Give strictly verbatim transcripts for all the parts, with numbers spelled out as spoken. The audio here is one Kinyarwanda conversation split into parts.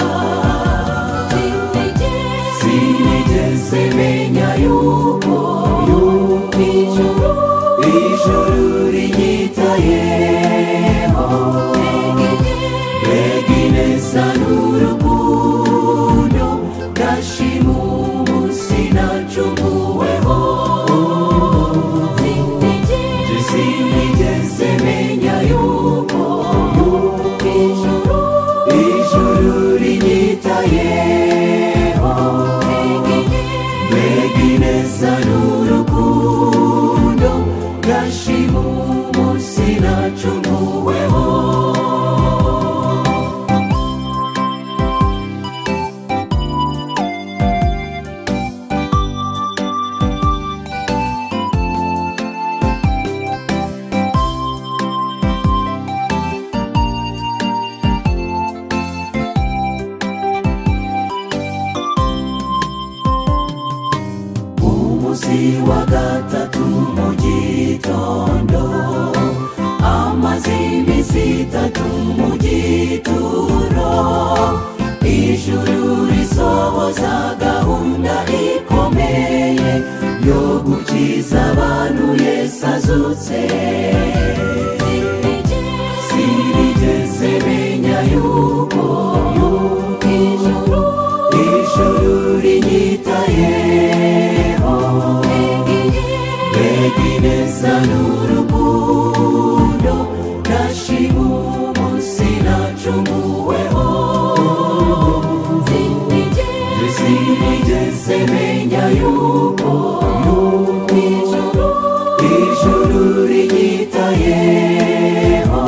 sinigeze menya yuko ijuru ijuru rinyitayeho regineza n'urukundo ndashima umunsi nacunguweho sinigeze menya yuko ijuru ijuru rinyitayeho regineza n'urukundo ndashima umunsi nacunguweho. Umunsi wa gatatu mu gitondo amaze iminsi itatu mu gituro ijuru risohoza gahunda ikomeye yo gukiza abantu Yesu azutse sinigeze menya yuko ijuru ijuru rinyitayeho regineza n'urukundo ndashima umunsi nacunguweho sinigeze menya yuko ijuru ijuru rinyitayeho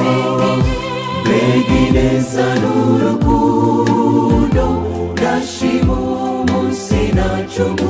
regineza n'urukundo ndashima umunsi nacunguweho.